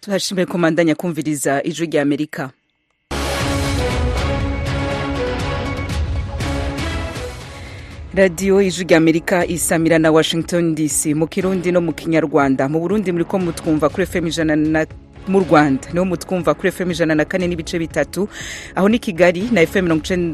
turashimiye komandanya kumviriza ijwi rya Amerika. Radio ijwi rya Amerika isamira na Washington DC mu Kirundi no mu Kinyarwanda. Mu Burundi muri ko mutwumva kuri FM mu Rwanda niho mutwumva kuri FM 104 n'ibice bitatu, aho ni Kigali na FM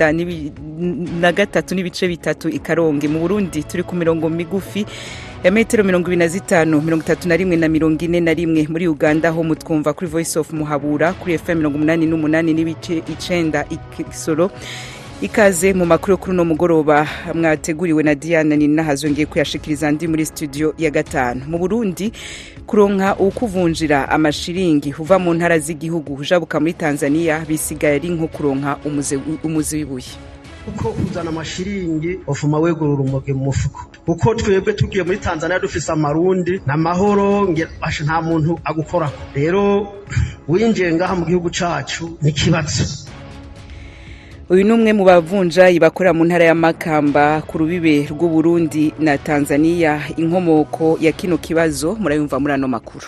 93 n'ibice bitatu i Karongi. Mu Burundi turi ku mirongo migufi ya metero 25, 31 na 41. Muri Uganda ho mutwumva kuri Voice of Muhabura kuri FM 88 n'ibice 9 Ikisoro. Ikaze mu makuru kuri no mugoroba mwateguriwe na Diana Ninahazongeye kuyashikiriza ndi muri studio ya 5. Mu Burundi kuronka ukuvunjira amashiringi uva mu ntara z'igihugu ujabuka muri Tanzania bisigaye ari nko kuronka umuzi w'ibuye. Uko kuzana amashiringi ofuma wegurura umuge mu mufuko. Uko twebwe tugiye muri Tanzania dufise amarundi na mahoro ngebashe nta muntu agukora. Rero winjiye ngaha mu gihugu cacu ni kibatso. Uyu numwe mu bavunja ibakora mu ntara ya Makamba ku rubibe rw'u Burundi na Tanzania. Inkomoko ya kino kibazo murayumva muri ano makuru.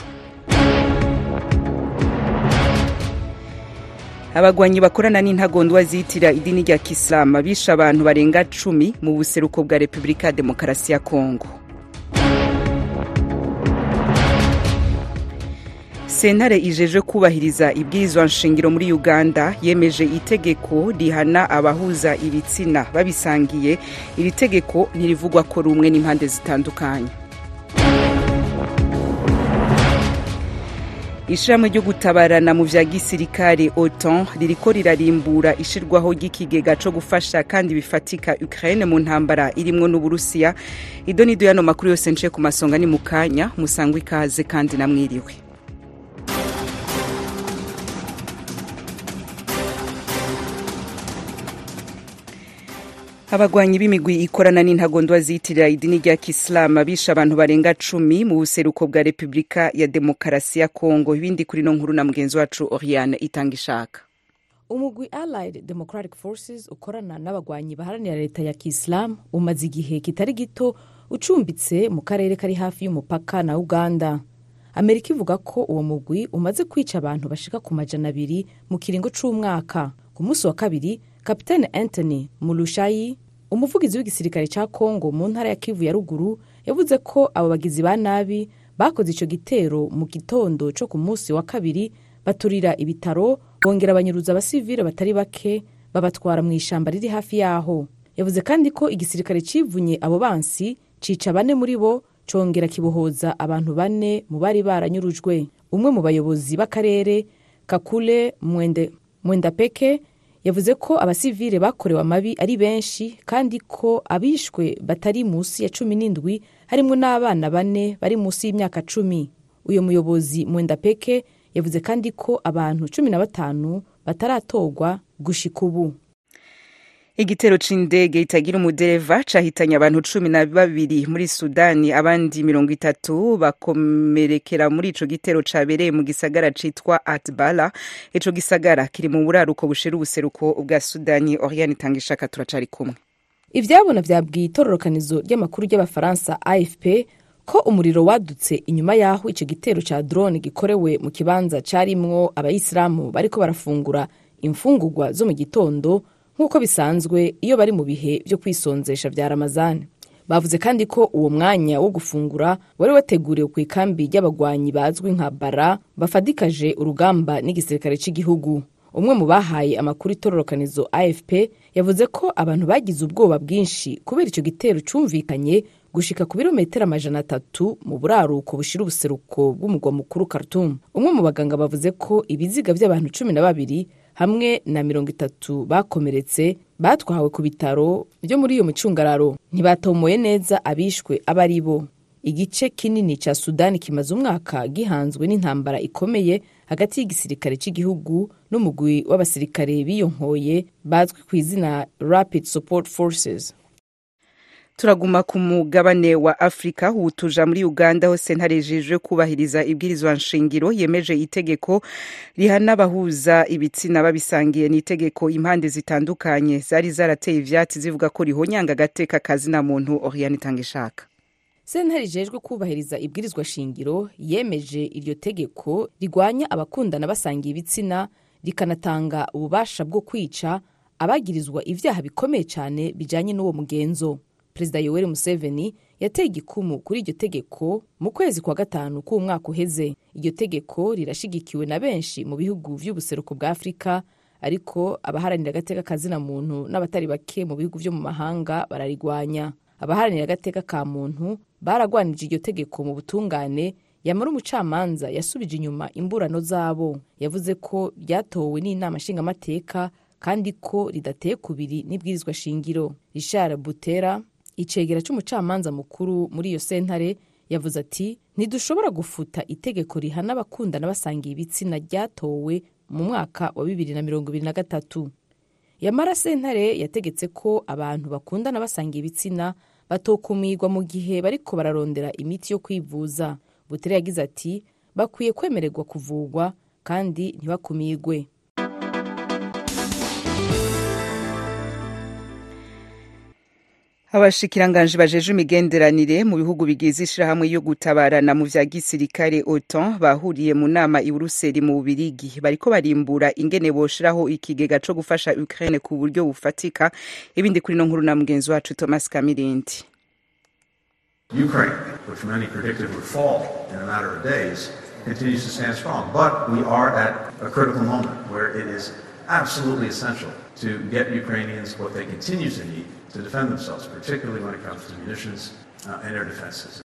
Abagwanyi bakorana n'intagondwa zitira idini rya Islam bisha abantu barenga 10 mu buseruko bwa Republika Demokarasi ya Kongo. Sentare ijeje kubahiriza ibwirizwa nshingiro muri Uganda yemeje itegeko rihana abahuza ibitsina babisangiye. Iri tegeko ntirivugwa ko rumwe n'impande zitandukanye. Ishirahamwe ryo gutabarana mu vya gisirikare OTAN ririko rirarimbura ishirwaho ry'ikigega co gufasha kandi bifatika Ukraine mu ntambara irimwo n'Uburusiya. Idonido yano makuru yose nce ku masonga ni mukanya musangwe ikaze kandi namwiriwe. Abagwanyi b'imigwi ikorana n'intagondwa zitirira idini rya Islam bisha abantu barenga 10 mu buseruko bwa Republika ya Demokarasi ya Kongo. Ibindi kuri no nkuru na mugenzi wacu Oriane Itangishaka. Umugwi Allied Democratic Forces ukorana n'abagwanyi baharanira leta ya Islam umaze igihe kitari gito ucumbitse mu karere kari hafi y'umupaka na Uganda. Amerika ivuga ko uwo mugwi umaze kwica abantu bashika ku 200 mu kiringo c'umwaka. Ku munsi wa kabiri Kapitani Anthony Mulushayi, umuvugizi w'igisirikare ca Kongo mu ntara ya Kivu ya ruguru, yavuze ko abo bagizi ba nabi bakoze ico gitero mu gitondo co ku munsi wa kabiri, baturira ibitaro, bongera abanyuruza abasivile batari bake, babatwara mu ishamba riri hafi yaho. Yavuze kandi ko igisirikare civunye abo bansi cica 4 muri bo, congera kibohoza abantu 4 mu bari baranyurujwe. Umwe mu bayobozi b'akarere Kakule Mwenda Peke yavuze ko abasivile bakorewe amabi ari benshi kandi ko abishwe batari musi ya 17 harimo n'abana 4 bari musi y'imyaka 10. Uyo muyobozi Mwenda Peke yavuze kandi ko abantu 15 bataratogwa gushika ubu. Igitero c'indege itagira umudereva cahitanye abantu 12 muri Sudani, abandi 30 bakomerekera muri ico gitero cabereye mu gisagara citwa Atbala. Ico gisagara kiri mu buraruko bushira ubuseruko bwa Sudani. Oriane Itangishaka turacari kumwe. Ivyabona vyabwiye itororokanizo ry'amakuru y'Abafaransa AFP ko umuriro wadutse inyuma yaho ico gitero ca drone gikorewe mu kibanza carimwo abayisilamu bariko barafungura imfungurwa zo mu gitondo nk'uko bisanzwe iyo bari mu bihe byo kwisonzesha vya Ramazani. Bavuze kandi ko uwo mwanya wo gufungura wari wateguriwe ku ikambi y'abagwanyi bazwi nka Bara bafadikaje urugamba n'igisirikare cy'igihugu. Umwe mu bahaye amakuru itororokanizo AFP yavuze ko abantu bagize ubwoba bwinshi kubera ico gitero cumvikanye gushika ku birometero 300 mu buraruko bushira ubuseruko bw'umugwa mukuru Khartoum. Umwe mu baganga bavuze ko ibiziga by'abantu 12 hamwe na 30 bakomeretse batwawe ku bitaro byo muri iyo mucungararo. Ntibatomoye neza abishwe abari bo. Igice kinini ca Sudani kimaze umwaka gihanzwe n'intambara ikomeye hagati y'igisirikare cy'igihugu n'umugwi w'abasirikare biyonkoye bazwi ku izina Rapid Support Forces. Turaguma ku mugabane wa Afrika utuja muri Uganda hose ntarejejwe kubahiriza ibwirizwa nshingiro yemeje itegeko rihana abahuza ibitsina babisangiye. Ni itegeko impande zitandukanye zari zarateye ivyatsi zivuga ko rihonyanga gateka kazina muntu. Oriane Itangishaka. sentare ijejwe kubahiriza ibwirizwa shingiro yemeje iryo tegeko rigwanya abakundana basangiye ibitsina, rikanatanga ububasha bwo kwica abagirizwa ivyaha bikomeye cyane bijanye n'uwo mugenzo. Perezida Yoweri Museveni yateye igikumu kuri iryo tegeko mu kwezi kwa gatanu k'umwaka uheze. Iryo tegeko rirashigikiwe na benshi mu bihugu vy'ubuseruko bwa Afrika, ariko abaharanira agateka kazina muntu n'abatari bake mu bihugu vyo mu mahanga bararigwanya. Abaharanira agateka ka muntu baragwanije iryo tegeko mu butungane, yamara umucamanza yasubije inyuma imburano zabo. Yavuze ko ryatowe n'inama nshingamateka kandi ko ridateye kubiri n'ibwirizwa shingiro. Richard Butera, icegera c'umucamanza mukuru muri iyo sentare, yavuze ati ntidushobora gufuta itegeko rihana abakundana basangiye ibitsina ryatowe mu mwaka wa 2023. Yamara sentare yategetse ko abantu bakundana basangiye ibitsina batokumirwa mu gihe bariko bararondera imiti yo kwivuza. Butera yagize ati bakwiye kwemererwa kuvugwa kandi ntibakumirwe. Abashikiranganje bajeje imigenderanire mu bihugu bigize ishirahamwe yo gutabarana mu vya gisirikare OTAN bahuriye mu nama i Buruseli mu Bubirigi, bariko barimbura ingene boshiraho ikigega co gufasha Ukraine ku buryo bufatika. Ibindi kuri no nkuru na mugenzi wacu Thomas Kamirindi. Ukraine, which many predicted would fall in a matter of days, continues to stand strong, but we are at a critical moment where it is absolutely essential to get Ukrainians what they continue to need to defend themselves, particularly when it comes to munitions and air defenses.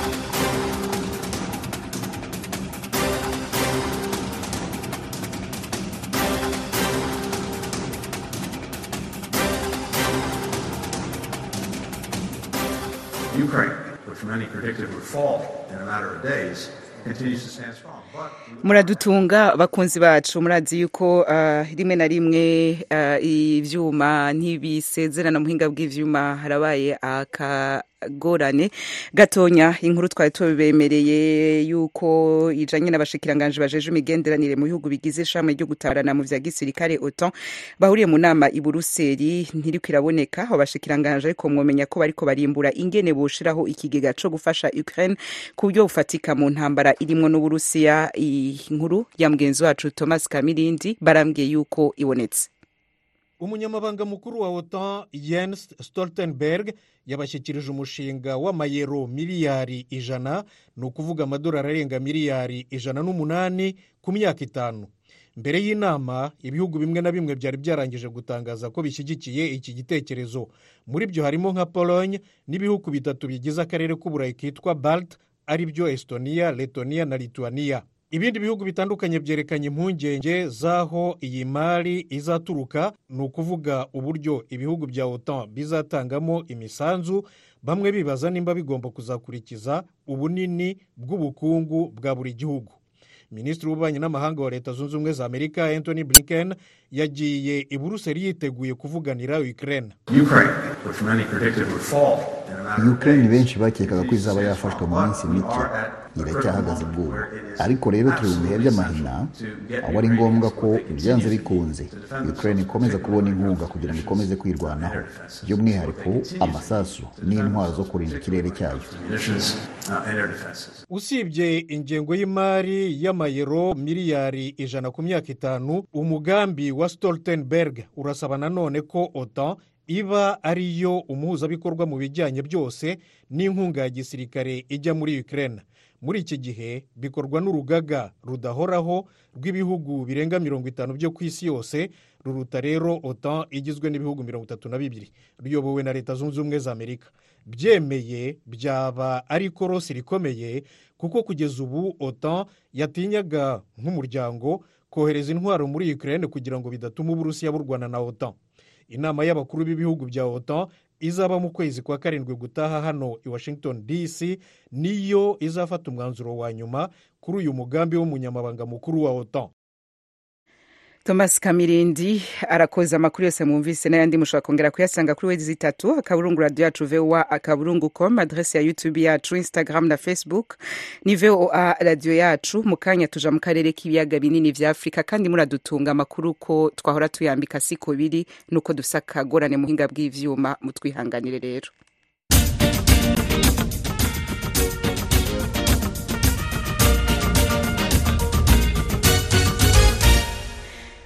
Ukraine, which many predicted would fall in a matter of days, continues to stand strong. Muradutunga bakunzi bacu, murazi yuko rimwe na rimwe ivyuma ntibisezerana muhinga bw'ivyuma, harabaye akagorane gatonya. Inkuru twari tubemereye yuko ijanye n'abashikiranganje bajeje imigenderanire mu bihugu bigize ishami ryo gutabarana mu vya gisirikare OTAN bahuriye mu nama i Buruseli ntiriko iraboneka. Abashikiranganje ariko mwomenya ko bariko barimbura ingene boshiraho ikigega co gufasha Ukraine ku buryo bufatika mu ntambara irimwo n'Uburusiya. Inkuru ya mugenzi wacu Thomas Kamirindi barambwiye yuko ibonetse. Umunyamabanga mukuru wa OTAN Jens Stoltenberg yabashyikirije umushinga w'amayero miliyari 100, ni ukuvuga amadolari arenga miliyari 108 ku myaka 5. Mbere y'inama ibihugu bimwe na bimwe byari byarangije gutangaza ko bishyigikiye iki gitekerezo. Muri byo harimo nka Pologne n'ibihugu bitatu bigize akarere k'Uburayi kitwa Balt, ari byo Estonia, Letonia na Lithuania. Ibindi bihugu bitandukanye byerekanye impungenge zaho iyi mari izaturuka, ni ukuvuga uburyo ibihugu bya OTAN bizatangamo imisanzu, bamwe bibaza nimba bigomba kuzakurikiza ubunini bw'ubukungu bwa buri gihugu. Minisitiri w'ububanyi n'amahanga wa Leta Zunze Ubumwe za Amerika Anthony Blinken yagiye i Buruseli yiteguye kuvuganira Ukraine. Ukraine benshi bakekaga ko izaba yafashwe mu minsi mike, iracyahagaze bw'ubu. Ariko rero turi mu bihe by'amahina, aho ari ngombwa ko byanze bikunze Ukraine ikomeza kubona inkunga kugira ngo ikomeze kwirwanaho, by'umwihariko amasasu n'intwaro zo kurinda ikirere cyayo. Usibye ingengo y'imari y'amayero miliyari 100 ku myaka 5, umugambi wa Stoltenberg urasaba nanone ko OTAN iba ariyo umuhuzabikorwa mu bijyanye byose n'inkunga ya gisirikare ijya muri Ukraine. Muri iki gihe bikorwa n'urugaga rudahoraho rw'ibihugu birenga 50 byo ku isi yose, ruruta rero OTAN igizwe n'ibihugu 32 ruyobowe na Leta Zunze Ubumwe za Amerika. Byemeye byaba ari korosi rikomeye, kuko kugeza ubu OTAN yatinyaga nk'umuryango kohereza intwaro muri Ukraine kugira ngo bidatuma Uburusiya burwana na OTAN. Inama y'abakuru b'ibihugu bya OTAN izaba mu kwezi kwa 7 gutaha hano i Washington DC, niyo izafata umwanzuro wa nyuma kuri uyu mugambi w'umunyamabanga mukuru wa OTAN. Thomas Kamirindi arakoza amakuru yose mwumvise, n'ayandi mushobora kongera kuyasanga kuri wezi 3 akaburungu radio yacu VOA@com, adresse ya YouTube yacu, Instagram na Facebook ni VOA radio yacu. Mukanya tuja mu karere k'ibiyaga binini vya Afrika, kandi muradutunga amakuru ko twahora tuyambika siko biri nuko dusaka gorane muhinga bw'ivyuma, mutwihanganire rero.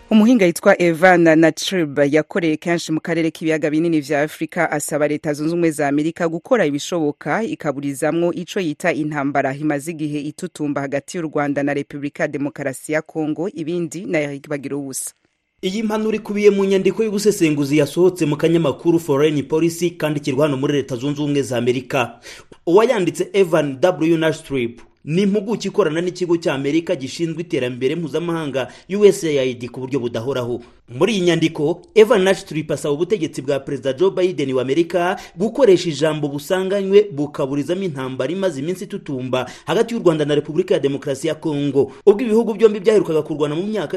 umuhinga yitwa Evan Natrib yakoreye kenshi mu karere k'ibiyaga binini vya Afrika asaba leta zunze ubumwe za Amerika gukora ibishoboka ikaburizamwo ico yita intambara imaze igihe itutumba hagati y'u Rwanda na Repubulika ya Demokarasi ya Kongo. Ibindi na Eric Bagiruwubusa. Iyi mpanuro ikubiye mu nyandiko y'ubusesenguzi yasohotse mu kanyamakuru Foreign Policy kandikirwa hano muri leta zunze ubumwe za Amerika. Uwayanditse Evan W. Natrib ni impuguke ikorana n'ikigo cya Amerika gishinzwe iterambere mpuzamahanga USAID ku buryo budahoraho. Muri iyi nyandiko Evan Natrib asaba ubutegetsi bwa Perezida Joe Biden wa Amerika gukoresha ijambo busanganywe bukaburizamo intambara imaze iminsi tutumba hagati y'u Rwanda na Repubulika ya Demokarasi ya Kongo. Ubwo ibihugu byombi byaherukaga kurwana mu myaka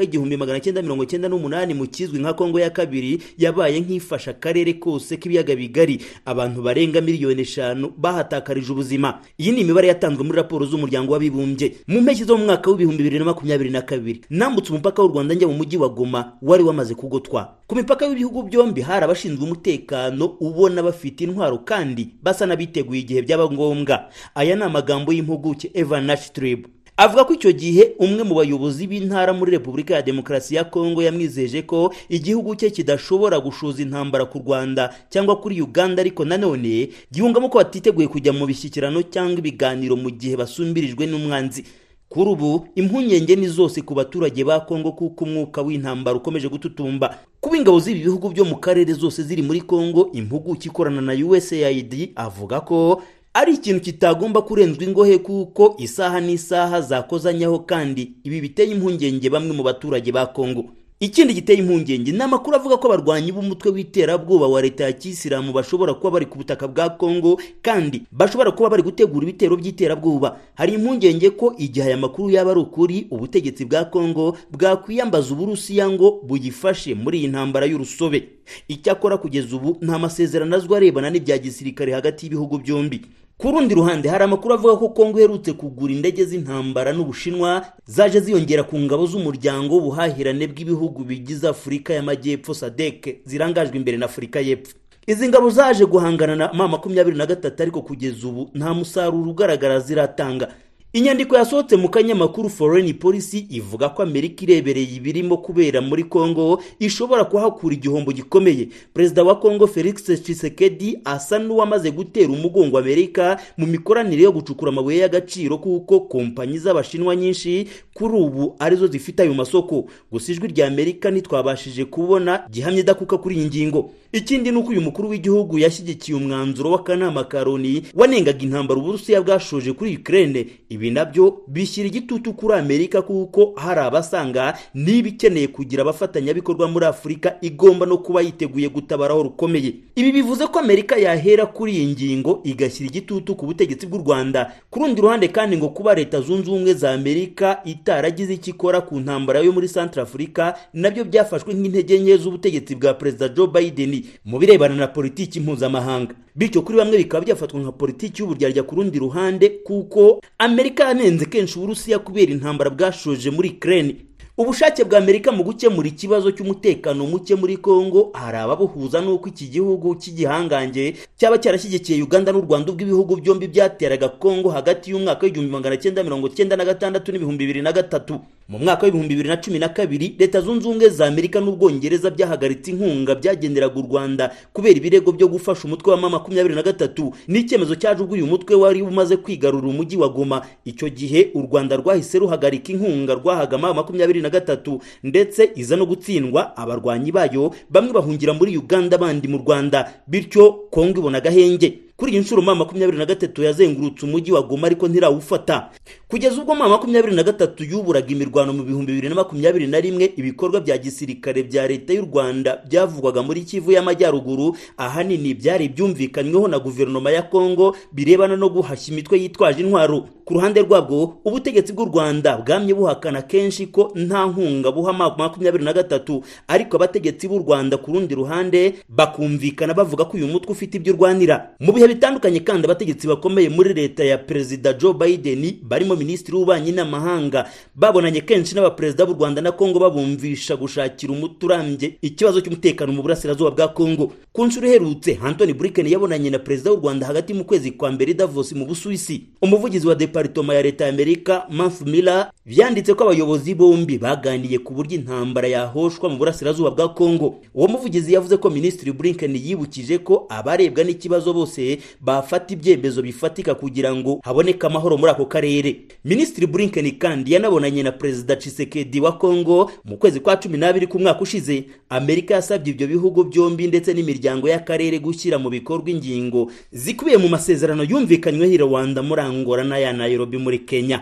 y'1998 mu kizwi nka Kongo ya kabiri, yabaye nk'ifasha akarere kose k'ibiyaga bigari. Abantu barenga miliyoni 5 bahatakarije ubuzima. Iyi ni imibare yatanzwe muri raporo z'umuryango w'abibumbye. Mu mpeshyi zo mu mwaka w'2022 nambutse umupaka w'u Rwanda njya mu mujyi wa Goma wari wamaze kugotwa. Ku mipaka y'ibihugu byombi hari abashinzwe umutekano ubona bafite intwaro kandi basa n'abiteguye igihe byaba ngombwa. Aya ni amagambo y'impuguke Evan Natrib. Avuga ko icyo gihe umwe mu bayobozi b'intara muri Repubulika ya Demokarasi ya Kongo yamwizeje ko igihugu cye kidashobora gushoza intambara ku Rwanda cyangwa kuri Uganda, ariko nanone gihungamo ko batiteguye kujya mu bishyikirano cyangwa ibiganiro mu gihe basumbirijwe n'umwanzi. Kuri ubu impungenge ni zose ku baturage ba Kongo kuko umwuka w'intambara ukomeje gututumba. Kuba ingabo z'ibi bihugu byo mu karere zose ziri muri Kongo, impuguke ikorana na USAID avuga ko ari ikintu kitagomba kurenzwa ingohe kuko isaha n'isaha zakozanyaho, kandi ibi biteye impungenge bamwe mu baturage ba Kongo. Ikindi giteye impungenge n'amakuru avuga ko abarwanyi b'umutwe w'iterabwoba wa leta ya Kisilamu bashobora kuba bari ku butaka bwa Kongo kandi bashobora kuba bari gutegura ibitero by'iterabwoba. Hari impungenge ko igihe aya makuru yaba ari ukuri, ubutegetsi bwa Kongo bwakwiyambaza Uburusiya ngo buyifashe muri iyi ntambara y'urusobe. Icyakora kugeza ubu nta masezerano azwi arebana n'ibya gisirikare hagati y'ibihugu byombi. Ku rundi ruhande hari amakuru avuga ko Kongo iherutse kugura indege z'intambara n'Ubushinwa zaje ziyongera ku ngabo z'umuryango w'ubuhahirane bw'ibihugu bigize Afurika y'Amajyepfo SADC zirangajwe imbere na Afurika y'Epfo. Izi ngabo zaje guhangana na M23 ariko kugeza ubu nta musaruro ugaragara ziratanga. Inyandiko yasohotse mu kanyamakuru Foreign Policy ivuga ko Amerika irebereye ibirimo kubera muri Kongo ishobora kuhakura igihombo gikomeye. Perezida wa Kongo Felix Tshisekedi asa n'uwamaze gutera umugongo Amerika mu mikoranire yo gucukura amabuye y'agaciro kuko kompanyi z'Abashinwa nyinshi kuri ubu arizo zifite ayo masoko. Gusa ijwi rya Amerika ntitwabashije kubona gihamye dakuka kuri iyi ngingo. Ikindi nuko uyu mukuru w'igihugu yashyigikiye umwanzuro w'akanama ka Loni wanengaga intambara Uburusiya bwashoje kuri Ukraine. Ibi nabyo bishyira igitutu kuri Amerika kuko hari abasanga niba ikeneye kugira abafatanyabikorwa muri Afurika igomba no kuba yiteguye gutabaraho rukomeye. Ibi bivuze ko Amerika yahera kuri iyi ngingo igashyira igitutu ku butegetsi bw'u Rwanda. Ku rundi ruhande kandi ngo kuba leta zunze ubumwe za Amerika itaragize ikikora ku ntambara yo muri Central Africa nabyo byafashwe nk'intege nke z'ubutegetsi bwa Perezida Joe Biden mu birebana na politiki mpuzamahanga. Bityo kuri bamwe bikaba byafatwa nka politiki y'uburyarya ku rundi ruhande kuko Amerika yanenze kenshi Uburusiya kubera intambara bwashoje muri Ukraine. Ubushake bwa Amerika mu gukemura ikibazo cy'umutekano muke muri Kongo hari ababuhuza n'uko iki gihugu cy'igihangange cyaba cyarashyigikiye Uganda n'u Rwanda ubw'ibihugu byombi byateraga Kongo hagati y'umwaka w'1996 n'2003. Mu mwaka w'2012 leta zunze ubumwe za Amerika n'Ubwongereza byahagaritse inkunga byagenderaga u Rwanda kubera ibirego byo gufasha umutwe wa M23 n'icyemezo cyaje ubwo uyu mutwe wari umaze kwigarurira umujyi wa Goma. Icyo gihe u Rwanda rwahise ruhagarika inkunga rwahaga M23 ndetse iza no gutsindwa, abarwanyi bayo bamwe bahungira muri Uganda abandi mu Rwanda, bityo Kongo ibona gahenge. Kuri iyi nshuro M23 yazengurutse umujyi wa Goma ariko ntirawufata. Kugeza ubwo M23 yuburaga imirwano mu 2021, ibikorwa bya gisirikare bya leta y'u Rwanda byavugwaga muri Kivu y'Amajyaruguru ahanini byari byumvikanyweho na guverinoma ya Kongo birebana no guhashya imitwe yitwaje intwaro. Ku ruhande rwabwo ubutegetsi bw'u Rwanda bwamye buhakana kenshi ko nta nkunga buha M23, ariko abategetsi b'u Rwanda ku rundi ruhande bakumvikana bavuga ko uyu mutwe ufite ibyo urwanira. Mu bihe bihe bitandukanye kandi abategetsi bakomeye muri leta ya Perezida Joe Biden barimo Minisitiri w'Ububanyi n'Amahanga babonanye kenshi n'abaperezida b'u Rwanda na Kongo babumvisha gushakira umuti urambye ikibazo cy'umutekano mu burasirazuba bwa Kongo. Ku nshuro iherutse Anthony Blinken yabonanye na Perezida w'u Rwanda hagati mu kwezi kwa mbere Davos mu Busuwisi. Umuvugizi wa Departement ya Leta ya Amerika Matthew Miller byanditse ko abayobozi bombi baganiye ku buryo intambara yahoshwa mu burasirazuba bwa Kongo. Uwo muvugizi yavuze ko Minisitiri Blinken yibukije ko abarebwa n'ikibazo bose bafata ibyemezo bifatika kugira ngo haboneke amahoro muri ako karere. Minisitiri Blinken kandi yanabonanye na Perezida Tshisekedi wa Kongo mu kwezi kwa 12 ku mwaka ushize. Amerika yasabye ibyo bihugu byombi ndetse n'imiryango y'akarere gushyira mu bikorwa ingingo zikubiye mu masezerano yumvikanyweho i Rwanda muri Angola na ya Nairobi muri Kenya.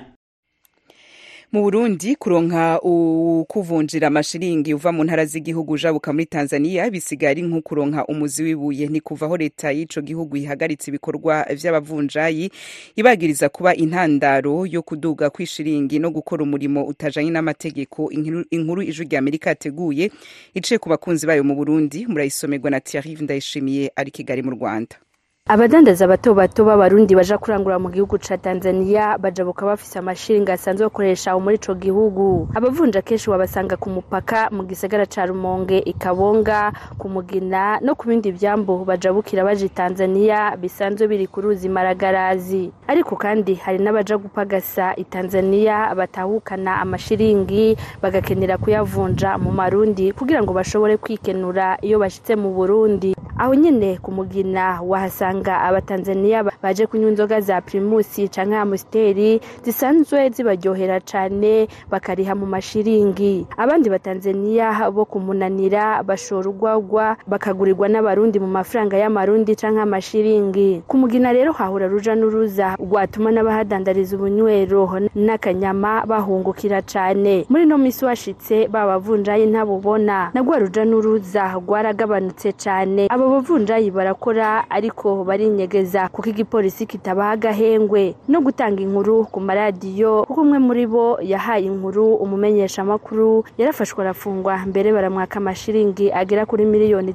Mu Burundi kuronka ukuvunjira amashiringi uva mu ntara z'igihugu jabuka muri Tanzania bisigari nko kuronka umuzi wibuye. Ni kuvaho leta y'ico gihugu ihagaritse ibikorwa vy'abavunjayi ibagiriza kuba intandaro yo kuduga kwishiringi no gukora umurimo utajanye n'amategeko. Inkuru ijwi rya Amerika yateguye iciye ku bakunzi bayo mu Burundi murayisomerwa na Thierry Ndayishimiye ari Kigali mu Rwanda. Abadandaza bato b'abarundi baja kurangura mu gihugu ca Tanzania bajabuka bafise amashiringi asanzwe bakoresha muri ico gihugu. Abavunja kenshi wabasanga ku mupaka mu gisagara ca Rumonge, Ikabonga, ku Mugina no ku bindi vyambo bajabukira baje Tanzania bisanzwe biri ku ruzi Maragarazi. Ariko kandi hari n'abaja gupagasa i Tanzania batahukana amashiringi bagakenera kuyavunja mu marundi kugira ngo bashobore kwikenura iyo bashitse mu Burundi. Aho nyene ku Mugina wahasanga abatanzania baje kunywa inzoga za Primus canke Amstel zisanzwe zibaryohera cane bakariha mu mashiringi. Abandi batanzania bo kumunanira bashorugwagwa bakagurirwa n'abarundi mu mafaranga y'amarundi canke amashiringi. Ku Mugina rero hahura ruja n'uruza rwatuma n'abahadandariza ubunywero n'akanyama bahungukira cane. Muri no misi washitse babavunjaye ntabubona nagwa ruja n'uruza rwaragabanutse cane. Abavunjayi barakora ariko barinyegeza kuko igipolisi kitabaha agahengwe no gutanga inkuru ku maradiyo. Kuko umwe muri bo yahaye inkuru umumenyesha makuru yarafashwe arafungwa mbere baramwaka amashiringi agera kuri miliyoni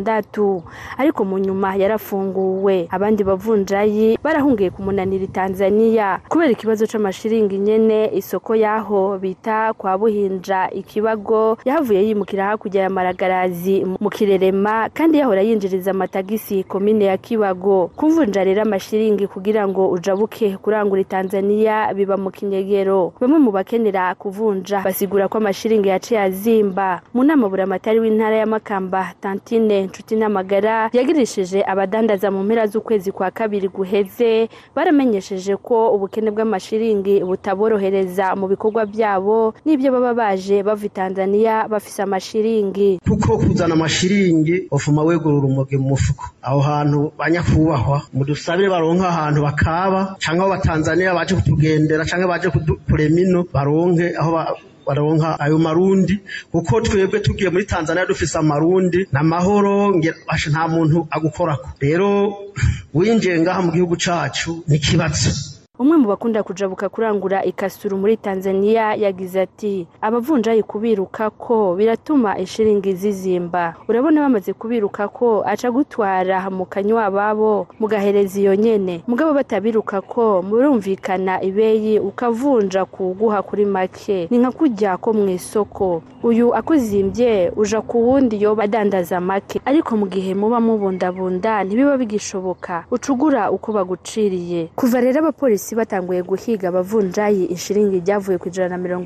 6 ariko mu nyuma yarafunguwe. Abandi bavunjayi barahungiye kumunanira Tanzania kubera ikibazo c'amashiringi nyene. Isoko yaho bita kwa Buhinja Ikibago yahavuye yimukira hakurya ya Maragarazi mu Kirerema kandi yahora yinjiriza amatagisi komine ya Kibago. Kuvunja rero amashiringi kugira ngo ujabuke kurangura Tanzania biba mu kinyegero. Bamwe mu bakenera kuvunja basigura ko amashiringi yaciye azimba. Mu nama buramatari w'intara ya Makamba Tantine Nshuti n'Amagara yagirishije abadandaza mu mpera z'ukwezi kwa kabiri guheze baramenyesheje ko ubukene bw'amashiringi butaborohereza mu bikorwa byabo n'ibyo baba baje bava Tanzania bafise amashiringi. Kuko kuzana amashiringi ofuma wegurura umuge mu mufuko. Aho hantu banyakubahwa mudusabire baronka ahantu bakaba canke abo batanzania baje kutugendera canke baje kuremino baronke aho baronka ayo marundi. Kuko twebwe tugiye muri Tanzania dufise amarundi n'amahoro nta muntu agukorako. Rero winjiye ngaha mu gihugu cacu ni kibatse. Umwe mu bakunda kujabuka kurangura ikasuru muri Tanzania yagize ati abavunjayi kubiruka ko biratuma ishiringi zizimba. Urabona bamaze kubiruka ko aca gutwara mu kanywa babo mugahereza iyo nyene. Mugabo batabiruka ko murumvikana ibeyi ukavunja kuguha kuri make. Ni nka kujya ko mu isoko uyu akuzimbye uja ku wundi yo badandaza make ariko mu gihe muba mubundabunda ntibiba bigishoboka ucugura uko baguciriye. Kuva rero abapolisi batanguye guhiga abavunjayi ishiringi ryavuye ku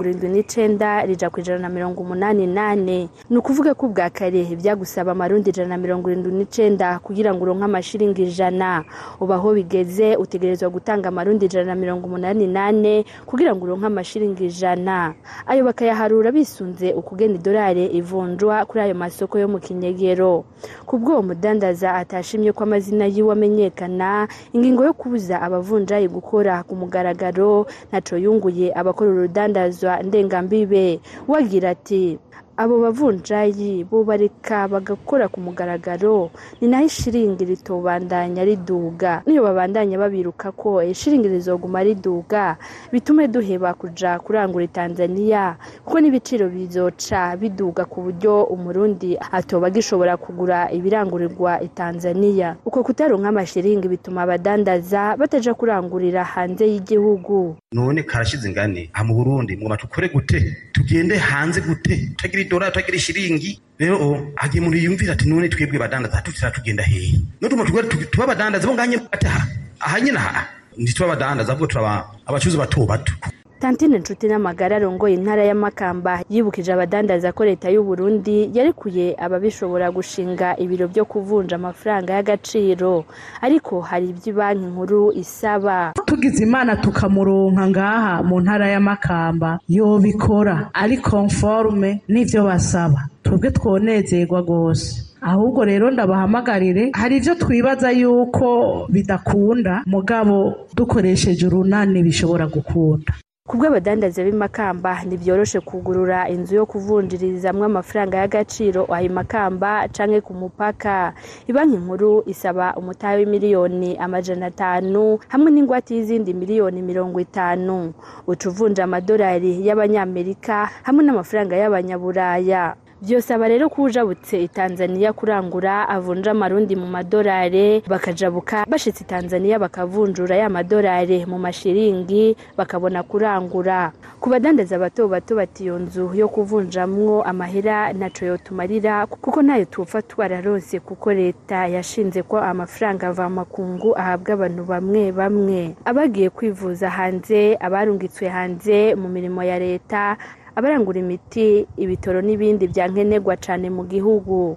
179 rija ku 188. Nukuvuga ko bwa kare byagusaba amarundi 179 kugira ngo uronke amashiringi 100. Ubaho bigeze utegerezwa gutanga amarundi 188 kugira ngo uronke amashiringi 100. Ayo bakayaharura bisunze ukugena idolari ivunjwa kuri ayo masoko yo mu kinyegero. Kubwo umudandaza atashimye ko amazina yiwe amenyekana, ingingo yo kubuza abavunjayi gukora ku mugaragaro naco yunguye abakora urudandazwa ndengambibe. Wagira ati abo bavunjayi bo bareka bagakora ku mugaragaro, ni naho ishiringi ritobandanya riduga. Niyo babandanya babiruka ko ishiringi rizoguma riduga, bitume duheba kuja kurangura Tanzania, kuko n'ibiciro bizoca biduga ku buryo umurundi atoba gishobora kugura ibirangurirwa Tanzania. Uko kutaronka amashiringi bituma abadandaza bataja kurangurira hanze y'igihugu. None karashize ingane mu Burundi ngo batukore gute, tugende hanze gute, tagira idora tagira ishiringi. Rero agiye muri yumvira ati none twebwe badandaza tutira tugenda hehe, no tuba badandaza bo nganye bataha ahanyina nditwa badandaza bwo turaba abacuzi bato bato. Tantine Nshuti n'amagara arongoye intara ya Makamba yibukije abadandaza ko leta y'u Burundi yarekuye ababishobora gushinga ibiro byo kuvunja amafaranga y'agaciro, ariko hari ibyo banki nkuru isaba. Tugize Imana tukamuronka ngaha mu ntara ya Makamba yobikora ari conforme n'ivyo basaba, twebwe twonezerwa gose. Ahubwo rero ndabahamagarire, hari ivyo twibaza yuko bidakunda, mugabo dukoresheje urunani bishobora gukunda. Kubwo abadandaza b'Imakamba ntibyoroshe kugurura inzu yo kuvunjirizamwe amafaranga y'agaciro aho Makamba canke ku mupaka. Ibanki nkuru isaba umutahe w'imiliyoni 500 hamwe n'ingwate y'izindi miliyoni 50, ucuvunja amadolari y'abanyamerika hamwe n'amafaranga y'abanyaburaya. Byosaba rero kujabutse Tanzania kurangura avunja amarundi mu madolari, bakajabuka bashitse Tanzania bakavunjura ya madolari mu mashiringi bakabona kurangura. Kubadandaza bato bato batiyo nzu yo kuvunjamwo amahera naco yotumarira, kuko nayo tufa twararose, kuko leta yashinze ko amafaranga ava makungu ahabwa abantu bamwe bamwe. Abagiye kwivuza hanze, abarungitswe hanze mu mirimo ya leta, abarangura imiti, ibitoro n'ibindi byankenerwa cyane mu gihugu.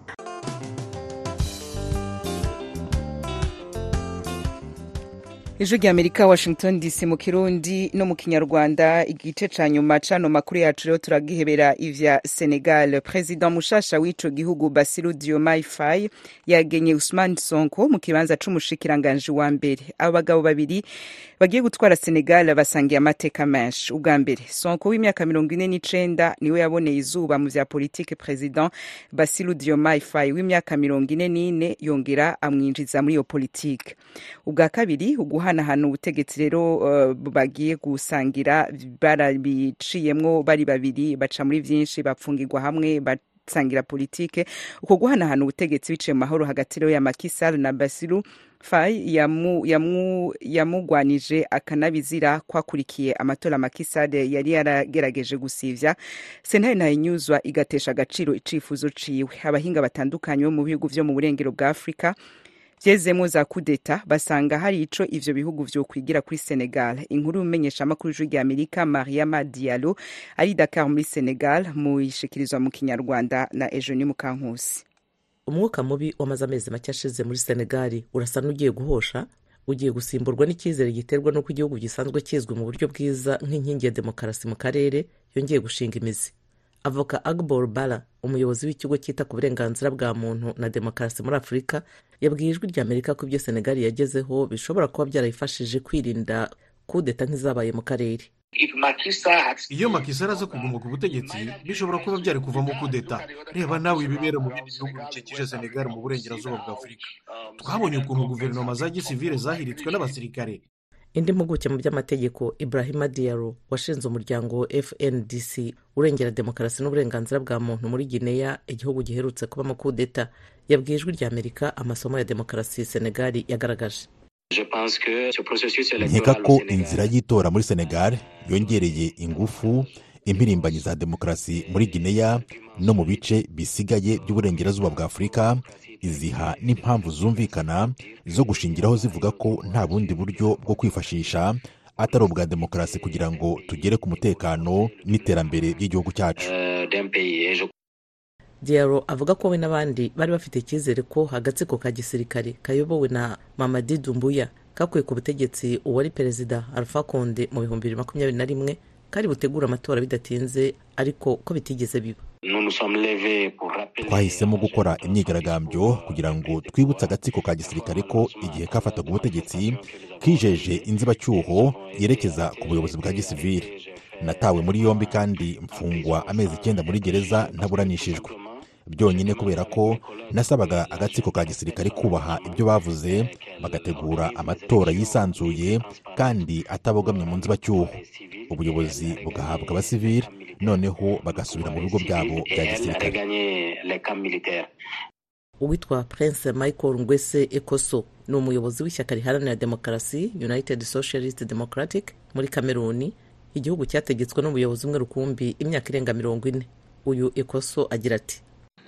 Ijwi ry'Amerika, Washington DC, mu Kirundi no mu Kinyarwanda. Igice ca nyuma cano makuru yacu rero turagihebera ivya Senegal. President mushasha w'ico gihugu Bassirou Diomaye Faye yagenye Ousmane Sonko mu kibanza c'umushikiranganje wa mbere. Abagabo babiri bagiye gutwara Senegal basangiye amateka menshi. Ubwa mbere Sonko w'imyaka 49 niwe yaboneye izuba mu vya politike. President Bassirou Diomaye Faye w'imyaka 44 yongera amwinjiza muri iyo politike. Ubwa kabiri uguhanahana ubutegetsi rero bagiye gusangira barabiciyemwo bari babiri, baca muri vyinshi, bapfungirwa hamwe, basangira politike. Uko guhanahana ubutegetsi biciye mu mahoro hagati rero ya Macky Sall na Bassirou Faye yamugwanije akanabizira kwakurikiye amatora Macky Sall yari yaragerageje gusivya. Sentare ntayinyuzwa igatesha agaciro icifuzo ciwe. Abahinga batandukanye mu bihugu vyo mu burengero bwa Afrika vyezemwo za kudeta basanga hari ico ivyo bihugu vyo kwigira kuri Senegal. Inkuru umenyesha makuru y'Ijwi ry'Amerika Mariama Diallo ari Dakar muri Senegal, mu ishikirizwa mu Kinyarwanda na Eugenie Mukankusi. Umwuka mubi wamaze amezi make ashize muri Senegal urasa n'ugiye guhosha, ugiye gusimburwa n'icyizere giterwa no ku gihugu gisanzwe kizwe mu buryo bwiza nk'inkingi ya demokarasi mu karere yongeye gushinga imizi. Avoka Agbor Bala, umuyobozi w'ikigo cyita ku burenganzira bwa muntu na demokarasi muri Afurika, yabwiye Ijwi ry'Amerika ko ibyo Senegal yagezeho bishobora kuba byarayifashije kwirinda kudeta nk'izabaye mu karere. Iyo Macky Sall aza kuguma ku butegetsi bishobora kuba byari kuvamo kudeta. Reba nawe ibibera mu bindi bihugu bikikije Senegal mu burengerazuba bwa Afurika. Twabonye ukuntu guverinoma za gisivile zahiritswe n'abasirikare. Indi mpuguke mu by'amategeko Ibrahima Diallo washinze umuryango FNDC urengera demokarasi n'uburenganzira bwa muntu muri Guinea, igihugu giherutse kuba mu kudeta, yabwiye Ijwi ry'Amerika amasomo ya demokarasi Senegal yagaragaje. Nkeka ko inzira y'itora muri Senegal yongereye ingufu impirimbanyi za demokarasi muri Guinea no mu bice bisigaye by'uburengerazuba bwa Afurika, iziha n'impamvu zumvikana zo gushingiraho zivuga ko nta bundi buryo bwo kwifashisha atari ubwa demokarasi kugira ngo tugere ku mutekano n'iterambere ry'igihugu cyacu. Diallo avuga ko we n'abandi bari bafite icyizere ko agatsiko ka gisirikare kayobowe na Mamadi Doumbouya kakuye ku butegetsi uwari perezida Alpha Condé mu 2021 kari butegura amatora bidatinze, ariko ko bitigeze biba. Twahisemo gukora imyigaragambyo kugira ngo twibutse agatsiko ka gisirikare ko igihe kafataga ubutegetsi kijeje inzibacyuho yerekeza ku buyobozi bwa gisivile. natawe muri yombi kandi mfungwa amezi 9 muri gereza ntaburanishijwe, byonyine kubera ko nasabaga agatsiko ka gisirikare kubaha ibyo bavuze bagategura amatora yisanzuye kandi atabogamye mu nzibacyuho, ubuyobozi bugahabwa abasivili noneho bagasubira mu bigo byabo bya gisirikare. Uwitwa Prince Michael Ngwese Ekoso ni umuyobozi w'ishyaka riharanira demokarasi United Socialist Democratic muri Kameruni, igihugu cyategetswe n'ubuyobozi umwe rukumbi imyaka irenga 40. Uyu Ekoso agira ati: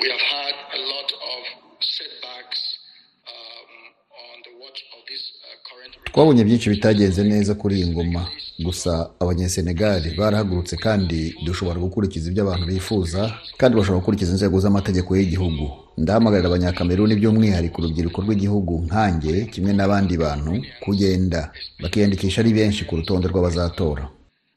twabonye byinshi bitagenze neza kuri iyi ngoma, gusa abanyesenegali barahagurutse kandi dushobora gukurikiza ibyo abantu bifuza kandi bashobora gukurikiza inzego z'amategeko y'igihugu. Ndahamagarira abanyakameruni by'umwihariko urubyiruko rw'igihugu nkanjye kimwe n'abandi bantu kugenda bakiyandikisha ari benshi ku rutonde rw'abazatora.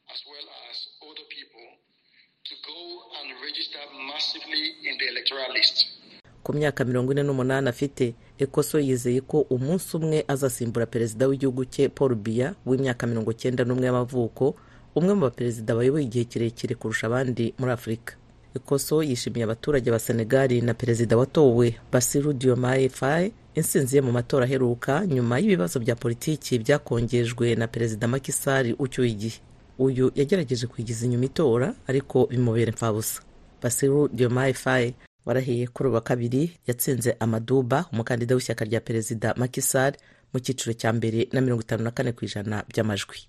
Ku myaka 48 afite, Ekoso yizeye ko umunsi umwe azasimbura perezida w'igihugu cye Paul Biya w'imyaka 91 y'amavuko, umwe mu baperezida bayoboye igihe kirekire kurusha abandi muri Afurika. Ekoso yishimiye abaturage ba Senegal na perezida watowe Bassirou Diomaye Faye insinzi ye mu matora aheruka nyuma y'ibibazo bya politiki byakongejwe na perezida Macky Sall ucyuye igihe. Uyu yagerageje kwigiza inyuma itora ariko bimubera imfabusa. Bassirou Diomaye Faye warahiye kuri wa kabiri yatsinze Amaduba, umukandida w'ishyaka rya perezida Macky Sall mu cyiciro cya mbere na 54% by'amajwi.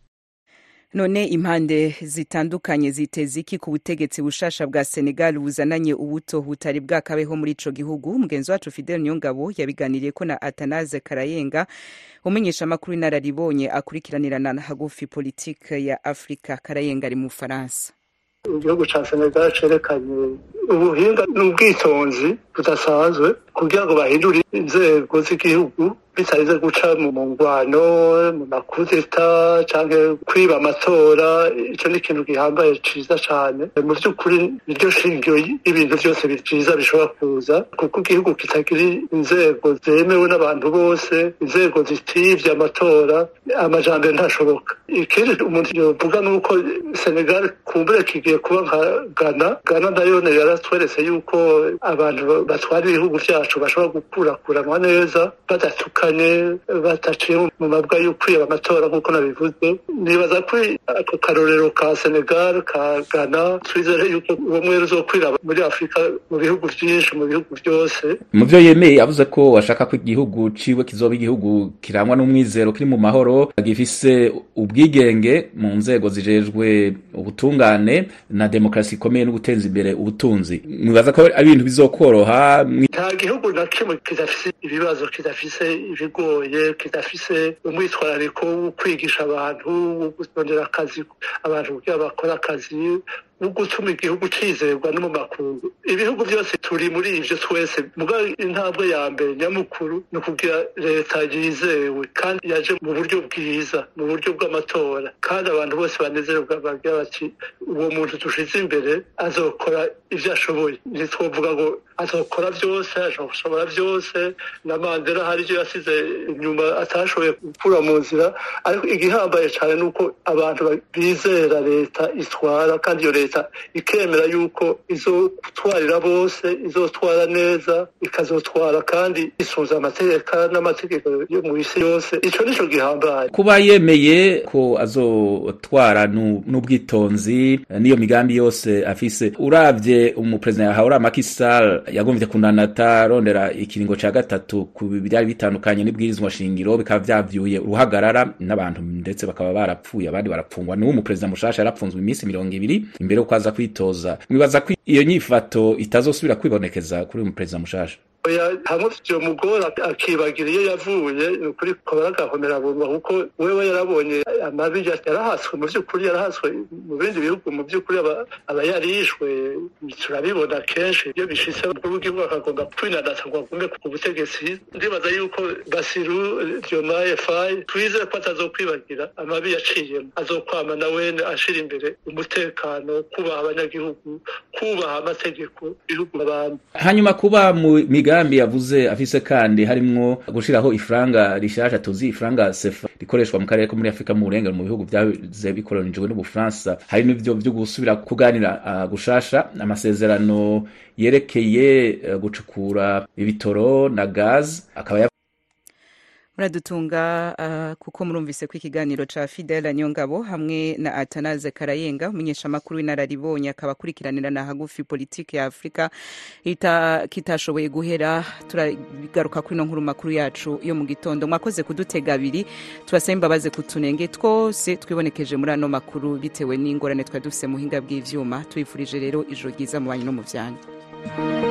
None impande zitandukanye ziteze iki ku butegetsi bushasha bwa Senegal buzananye ubuto butari bwakabeho muri ico gihugu? Mugenzi wacu Fidel Nyongabo yabiganiriye ko na Atanaze Karayenga, umenyesha makuru inararibonye akurikiranirana hagufi politike ya Afrika. Karayenga ari mu Faransa. Igihugu ca Senegal cerekanye ubuhinga n'ubwitonzi budasanzwe kugira ngo bahindure inzego z'igihugu bitarize guca mu ngwano, mu makudeta canke kwiba amatora. Ico ni ikintu gihambaye ciza cane. Mu vy'ukuri niryo shingiro y'ibintu vyose biciza bishobora kuza, kuko igihugu kitagira inzego zemewe n'abantu bose, inzego zitivye amatora, amajambere ntashoboka. Ikindi umuntu yovuga nuko Senegal kumbure kigiye kuba nka Ghana nayo yaratweretse yuko abantu batwara ibihugu vyacu bashobora gukurakuranwa neza badatuka bataciye mu mabwa yo kwiba amatora nk'uko nabivuze. Nibaza ko ako karorero ka Senegal ka Ghana twizere yuko ubumwe ruzokwira muri Afurika mu bihugu vyinshi, mu bihugu byose. Mu byo yemeye avuze ko washaka ko igihugu ciwe kizoba igihugu kirangwa n'umwizero, kiri mu mahoro, gifise ubwigenge mu nzego zijejwe ubutungane na demokarasi ikomeye no guteza imbere ubutunzi. Nibaza ko ari ibintu bizokoroha. Nta gihugu na kimwe kidafise ibibazo, kidafise ibigoye, kidafise umwitwarariko wo kwigisha abantu, wo gutondera akazi abantu kugira bakora akazi, no gutuma igihugu cizerwa no mu makungu. Ibihugu byose turi muri ivyo twese, muga intambwe ya mbere nyamukuru no kugira leta yizewe kandi yaje mu buryo bwiza, mu buryo bw'amatora, kandi abantu bose banezerwa bagira bati uwo muntu dushize imbere azokora ivyo ashoboye. Ntitwovuga ngo azokora byose, azoshobora byose, na Mandela hari ivyo yasize inyuma atashoboye gukura mu nzira, ariko igihambaye cyane nuko abantu bizera leta itwara, kandi iyo leta ikemera yuko izotwarira bose, izotwara neza, ikazotwara kandi isunza n'amategeko yo mu isi yose. Ico nico gihambaye. Kuba yemeye ko azotwara n'ubwitonzi niyo migambi yose afise. Uravye umupresident Haura Macky Sall yagomvye kunanata rondera ikiringo ca gatatu ku byari bitandukanye n'ibwirizwa shingiro, bikaba vyavyuye uruhagarara n'abantu ndetse bakaba barapfuye, abandi barapfungwa. N'uwo umupresident mushasha yarapfunzwe iminsi 20 imbere uko aza kwitoza. Mwibaza ko iyo nyifato itazosubira kwibonekeza kuri uyu mupresident mushasha? Hamwe vyo mugora akibagira iyo yavuye kuri kobaragahomera bomba, kuko wewe yarabonye amabi yarahaswe, mu vy'ukuri yarahaswe mu bindi bihugu, mu vy'ukuri abayarishwe turabibona kenshi. Iyo bishitse ubwo akagomba kwinanata ngo agume ku butegetsi, ndibaza yuko Bassirou Diomaye Faye twize ko atazokwibagira amabi yaciyemo, azokwama nawene ashira imbere umutekano, kubaha abanyagihugu, kubaha amategeko, ibihugu abantu. Hanyuma kuba mu migambi migambi yavuze afise kandi harimwo gushiraho ifranga rishasha tuzi ifranga sefa rikoreshwa mu karere ko muri Afrika mu burengero mu bihugu byaze bikolonijwe n'Ubufaransa. Hari n'ivyo byo gusubira kuganira gushasha amasezerano yerekeye gucukura ibitoro na gaz akaba muradutunga kuko murumvise ko ikiganiro ca Fidel Nyongabo hamwe na Atanaze Karayenga umunyeshamakuru w'inararibonye akaba akurikiranira na hagufi politike ya Afrika kitashoboye guhera. Turabigaruka kuri no nkuru makuru yacu yo mu gitondo. Mwakoze kudutega abiri, tubasaba imbabazi kutunenge twose twibonekeje muri ano makuru bitewe n'ingorane twari dufise mu hinga bw'ivyuma. Twifurije rero ijoro ryiza mu banyu no mu vyanya.